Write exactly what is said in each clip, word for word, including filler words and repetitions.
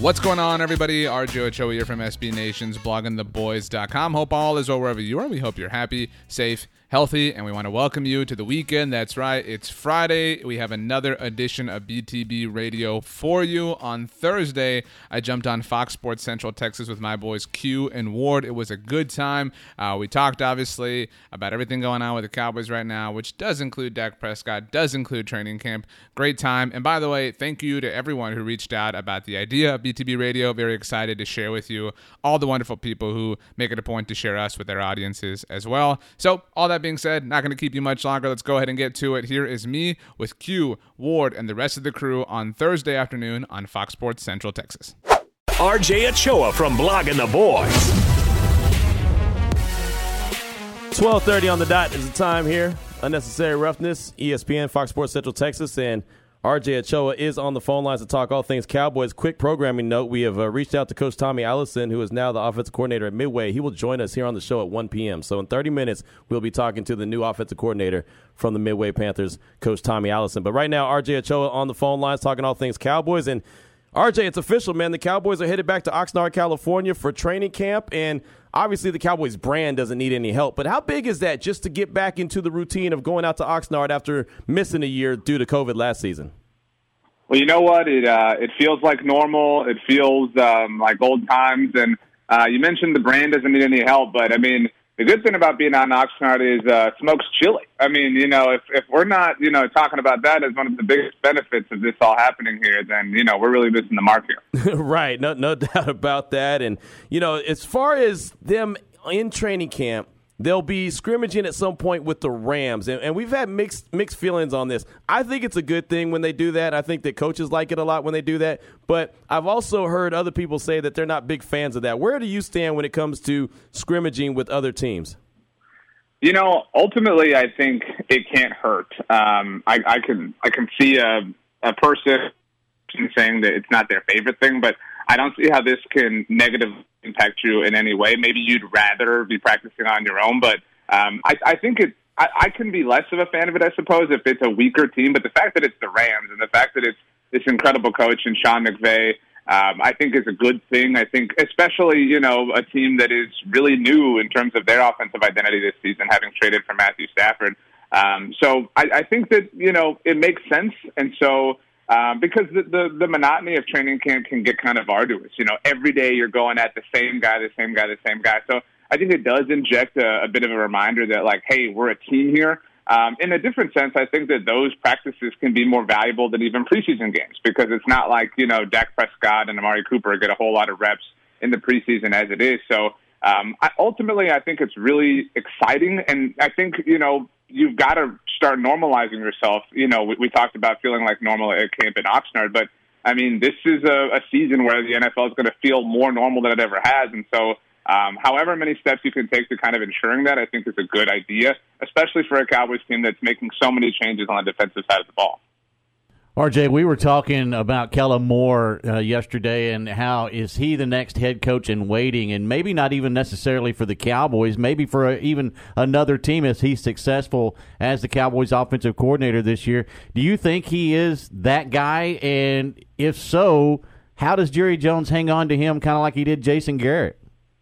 What's going on, everybody? R J Ochoa here from S B Nation's blogging the boys dot com. Hope all is well wherever you are. We hope you're happy, safe, healthy, and we want to welcome you to the weekend. That's right, it's Friday. We have another edition of B T B Radio for you. On Thursday, I jumped on Fox Sports Central Texas with my boys Q and Ward. It was a good time. Uh, we talked, obviously, about everything going on with the Cowboys right now, which does include Dak Prescott, does include training camp. Great time. And by the way, thank you to everyone who reached out about the idea of B T B Radio. Very excited to share with you all the wonderful people who make it a point to share us with their audiences as well. So, all that being said, not going to keep you much longer. Let's go ahead and get to it. Here is me with Q, Ward, and the rest of the crew on Thursday afternoon on Fox Sports Central Texas. R J Ochoa from Blogging the Boys. twelve thirty on the dot is the time here. Unnecessary Roughness, E S P N, Fox Sports Central Texas, and R J Ochoa is on the phone lines to talk all things Cowboys. Quick programming note, we have uh, reached out to Coach Tommy Allison, who is now the offensive coordinator at Midway. He will join us here on the show at one p.m. So in thirty minutes, we'll be talking to the new offensive coordinator from the Midway Panthers, Coach Tommy Allison. But right now, R J Ochoa on the phone lines talking all things Cowboys. And R J, it's official, man. The Cowboys are headed back to Oxnard, California for training camp, and obviously the Cowboys brand doesn't need any help. But how big is that just to get back into the routine of going out to Oxnard after missing a year due to COVID last season? Well, you know what? It uh, it feels like normal. It feels um, like old times. And uh, you mentioned the brand doesn't need any help, but I mean, the good thing about being out in Oxnard is uh, smoke's chili. I mean, you know, if if we're not, you know, talking about that as one of the biggest benefits of this all happening here, then, you know, we're really missing the mark here. Right. No, no doubt about that. And, you know, as far as them in training camp, they'll be scrimmaging at some point with the Rams, and, and we've had mixed mixed feelings on this. I think it's a good thing when they do that. I think that coaches like it a lot when they do that, but I've also heard other people say that they're not big fans of that. Where do you stand when it comes to scrimmaging with other teams? You know, ultimately, I think it can't hurt. Um, I, I can I can see a, a person saying that it's not their favorite thing, but I don't see how this can negatively impact you in any way. Maybe you'd rather be practicing on your own, but um, I, I think it. I, I can be less of a fan of it, I suppose, if it's a weaker team. But the fact that it's the Rams and the fact that it's this incredible coach and Sean McVay, um, I think is a good thing. I think, especially you know, a team that is really new in terms of their offensive identity this season, having traded for Matthew Stafford. Um, so I, I think that you know it makes sense, and so. Um, because the, the, the monotony of training camp can get kind of arduous. You know, every day you're going at the same guy, the same guy, the same guy. So I think it does inject a, a bit of a reminder that, like, hey, we're a team here. Um, in a different sense, I think that those practices can be more valuable than even preseason games because it's not like, you know, Dak Prescott and Amari Cooper get a whole lot of reps in the preseason as it is. So um, I, ultimately, I think it's really exciting. And I think, you know, you've got to start normalizing yourself. You know, we, we talked about feeling like normal at camp in Oxnard, but, I mean, this is a, a season where the N F L is going to feel more normal than it ever has. And so um, however many steps you can take to kind of ensuring that, I think is a good idea, especially for a Cowboys team that's making so many changes on the defensive side of the ball. R J, we were talking about Kellen Moore uh, yesterday and how is he the next head coach in waiting, and maybe not even necessarily for the Cowboys, maybe for a, even another team if he's successful as the Cowboys offensive coordinator this year. Do you think he is that guy? And if so, how does Jerry Jones hang on to him kind of like he did Jason Garrett?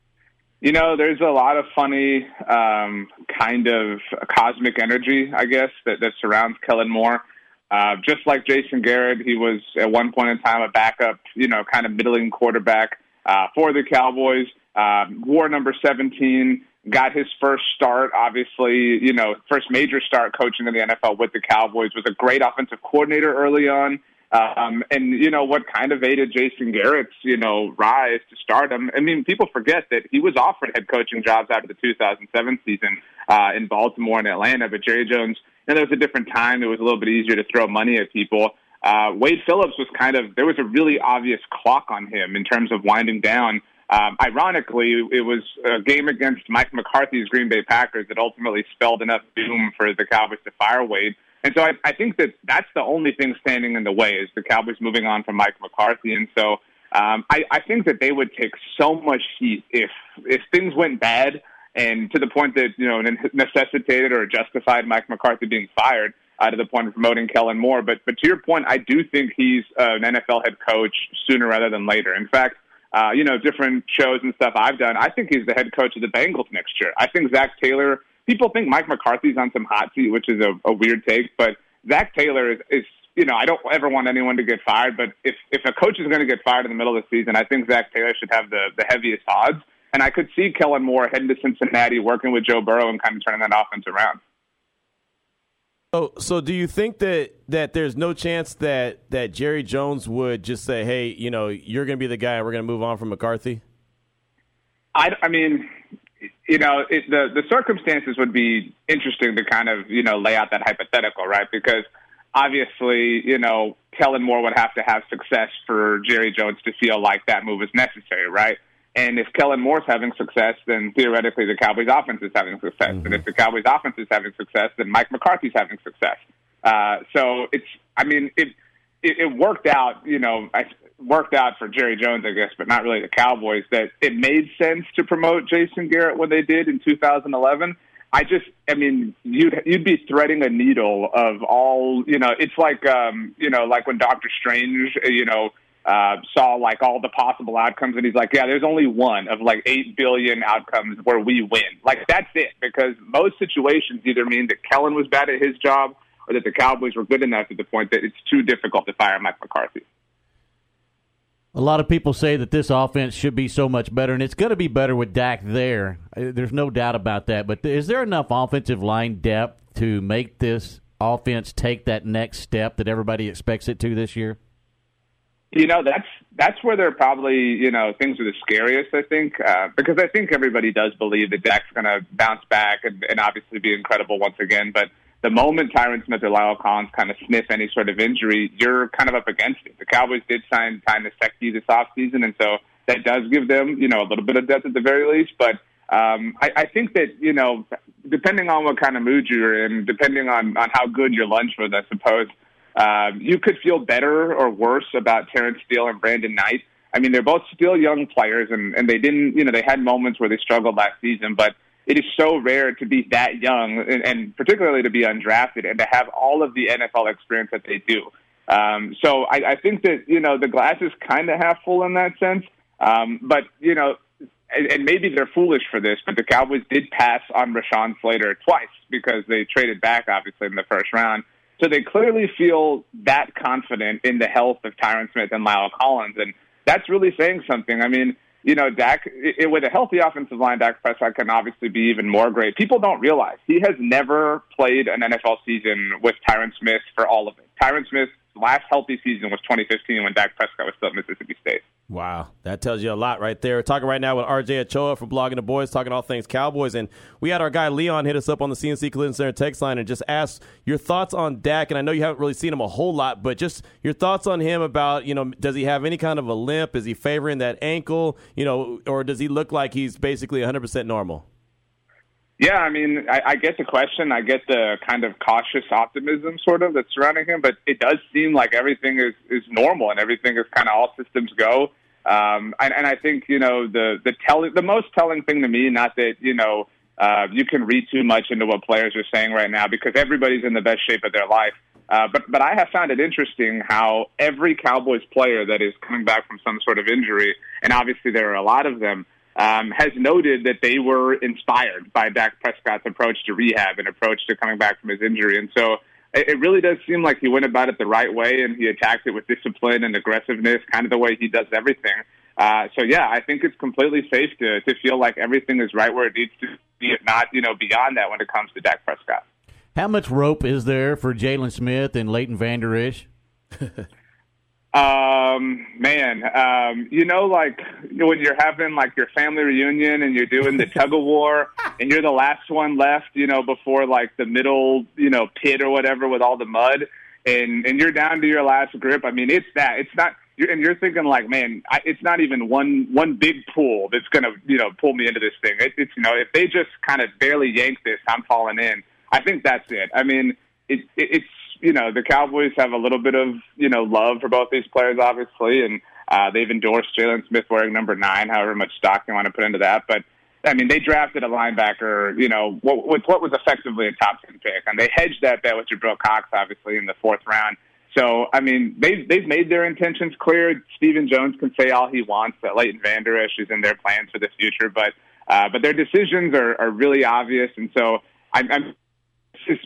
You know, there's a lot of funny um, kind of cosmic energy, I guess, that, that surrounds Kellen Moore. Uh, just like Jason Garrett, he was at one point in time a backup, you know, kind of middling quarterback uh, for the Cowboys. Uh, wore number seventeen, got his first start, obviously, you know, first major start coaching in the N F L with the Cowboys, was a great offensive coordinator early on. Um, and, you know, what kind of aided Jason Garrett's, you know, rise to stardom. I mean, people forget that he was offered head coaching jobs after the two thousand seven season uh, in Baltimore and Atlanta, but Jerry Jones, and there was a different time. It was a little bit easier to throw money at people. Uh, Wade Phillips was kind of, there was a really obvious clock on him in terms of winding down. Um, ironically, it was a game against Mike McCarthy's Green Bay Packers that ultimately spelled enough doom for the Cowboys to fire Wade. And so I, I think that that's the only thing standing in the way is the Cowboys moving on from Mike McCarthy. And so um, I, I think that they would take so much heat if if things went bad, and to the point that, you know, necessitated or justified Mike McCarthy being fired. uh, to the point of promoting Kellen Moore. But but to your point, I do think he's uh, an N F L head coach sooner rather than later. In fact, uh, you know, different shows and stuff I've done, I think he's the head coach of the Bengals next year. I think Zach Taylor, people think Mike McCarthy's on some hot seat, which is a, a weird take, but Zach Taylor is, is, you know, I don't ever want anyone to get fired, but if, if a coach is going to get fired in the middle of the season, I think Zach Taylor should have the, the heaviest odds. And I could see Kellen Moore heading to Cincinnati, working with Joe Burrow and kind of turning that offense around. So, so do you think that, that there's no chance that, that Jerry Jones would just say, hey, you know, you're going to be the guy and we're going to move on from McCarthy? I, I mean, you know, it, the, the circumstances would be interesting to kind of, you know, lay out that hypothetical, right? Because obviously, you know, Kellen Moore would have to have success for Jerry Jones to feel like that move is necessary, right? And if Kellen Moore's having success, then theoretically the Cowboys' offense is having success. Mm-hmm. And if the Cowboys' offense is having success, then Mike McCarthy's having success. Uh, so it's, I mean, it, it it worked out, you know, I worked out for Jerry Jones, I guess, but not really the Cowboys, that it made sense to promote Jason Garrett when they did in two thousand eleven. I just, I mean, you'd you'd be threading a needle of all, you know, it's like, um, you know, like when Doctor Strange, you know, Uh, saw like all the possible outcomes, and he's like, yeah, there's only one of like eight billion outcomes where we win. Like, that's it, because most situations either mean that Kellen was bad at his job or that the Cowboys were good enough to the point that it's too difficult to fire Mike McCarthy. A lot of people say that this offense should be so much better, and it's going to be better with Dak there. There's no doubt about that. But is there enough offensive line depth to make this offense take that next step that everybody expects it to this year? You know, that's that's where they're probably, you know, things are the scariest, I think, uh, because I think everybody does believe that Dak's going to bounce back and, and obviously be incredible once again. But the moment Tyron Smith or Lyle Collins kind of sniff any sort of injury, you're kind of up against it. The Cowboys did sign Ty Nsekhe this offseason, and so that does give them, you know, a little bit of depth at the very least. But um, I, I think that, you know, depending on what kind of mood you're in, depending on, on how good your lunch was, I suppose, Um, you could feel better or worse about Terrence Steele and Brandon Knight. I mean, they're both still young players, and, and they didn't, you know, they had moments where they struggled last season, but it is so rare to be that young, and, and particularly to be undrafted, and to have all of the N F L experience that they do. Um, so I, I think that, you know, the glass is kind of half full in that sense. Um, but, you know, and, and maybe they're foolish for this, but the Cowboys did pass on Rashawn Slater twice because they traded back, obviously, in the first round. So they clearly feel that confident in the health of Tyron Smith and Lyle Collins, and that's really saying something. I mean, you know, Dak, it, with a healthy offensive line, Dak Prescott can obviously be even more great. People don't realize he has never played an N F L season with Tyron Smith for all of it. Tyron Smith's last healthy season was twenty fifteen when Dak Prescott was still at Mississippi State. Wow, that tells you a lot right there. We're talking right now with R J Ochoa from Blogging the Boys, talking all things Cowboys. And we had our guy Leon hit us up on the C N C Collision Center text line and just ask your thoughts on Dak. And I know you haven't really seen him a whole lot, but just your thoughts on him about, you know, does he have any kind of a limp? Is he favoring that ankle, you know, or does he look like he's basically one hundred percent normal? Yeah, I mean, I, I get the question. I get the kind of cautious optimism sort of that's surrounding him, but it does seem like everything is, is normal and everything is kind of all systems go. Um, and, and I think, you know, the the telling, the most telling thing to me, not that, you know, uh, you can read too much into what players are saying right now because everybody's in the best shape of their life. Uh, but, but I have found it interesting how every Cowboys player that is coming back from some sort of injury, and obviously there are a lot of them, Um, has noted that they were inspired by Dak Prescott's approach to rehab and approach to coming back from his injury. And so it, it really does seem like he went about it the right way, and he attacked it with discipline and aggressiveness, kind of the way he does everything. Uh, so, yeah, I think it's completely safe to, to feel like everything is right where it needs to be, if not, you know, beyond that when it comes to Dak Prescott. How much rope is there for Jalen Smith and Leighton Vander Esch? Um, man, um, you know, like when you're having like your family reunion and you're doing the tug of war and you're the last one left, you know, before like the middle, you know, pit or whatever with all the mud and, and you're down to your last grip. I mean, it's that, it's not, you're, and you're thinking like, man, I, it's not even one, one big pull that's going to, you know, pull me into this thing. It, it's, you know, if they just kind of barely yank this, I'm falling in. I think that's it. I mean, it, it, it's, you know, the Cowboys have a little bit of, you know, love for both these players, obviously, and uh, they've endorsed Jalen Smith wearing number nine, however much stock you want to put into that. But I mean, they drafted a linebacker, you know, with what was effectively a top ten pick, and they hedged that bet with Jabril Cox, obviously, in the fourth round. So, I mean, they've, they've made their intentions clear. Stephen Jones can say all he wants that Leighton Vander Esch is in their plans for the future, but uh, but their decisions are, are really obvious, and so I'm, I'm just,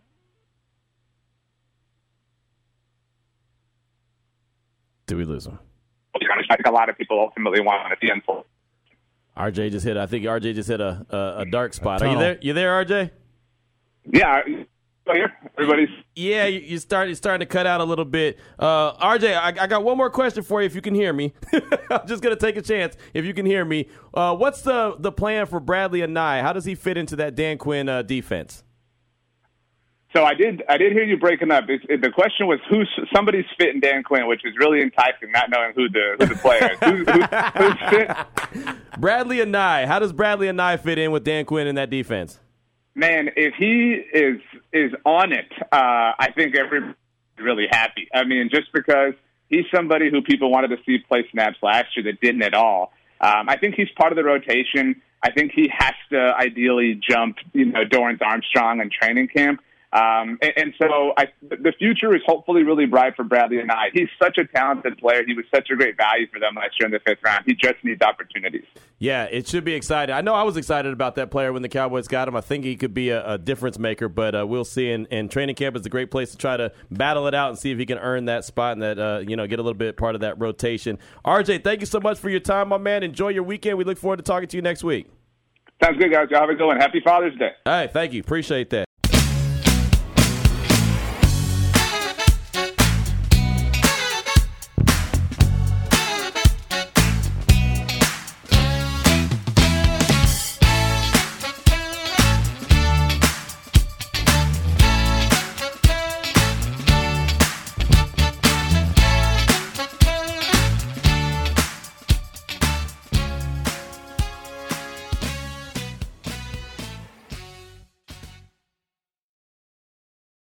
Did we lose him? I think a lot of people ultimately want to see unfold. R J just hit. I think R J just hit a a, a dark spot. Are you there? You there, R J? Yeah. Everybody's yeah. You, you start. You're starting to cut out a little bit. Uh, R J, I, I got one more question for you. If you can hear me, I'm just gonna take a chance. If you can hear me, uh, what's the the plan for Bradlee Anae? How does he fit into that Dan Quinn uh, defense? So I did. I did hear you breaking up. It, it, the question was who's somebody's fitting Dan Quinn, which is really enticing, not knowing who the who the player is. Who's, who's, who's fit? Bradlee Anae. How does Bradlee Anae fit in with Dan Quinn in that defense? Man, if he is is on it, uh, I think everybody's really happy. I mean, just because he's somebody who people wanted to see play snaps last year that didn't at all. Um, I think he's part of the rotation. I think he has to ideally jump, you know, Dorrance Armstrong in training camp. Um, and, and so I, the future is hopefully really bright for Bradlee Anae. He's such a talented player. He was such a great value for them last year in the fifth round. He just needs opportunities. Yeah, it should be exciting. I know I was excited about that player when the Cowboys got him. I think he could be a, a difference maker, but uh, we'll see. And, and training camp is a great place to try to battle it out and see if he can earn that spot and that uh, you know get a little bit part of that rotation. R J, thank you so much for your time, my man. Enjoy your weekend. We look forward to talking to you next week. Sounds good, guys. Y'all have a good one. Happy Father's Day. All right, thank you. Appreciate that.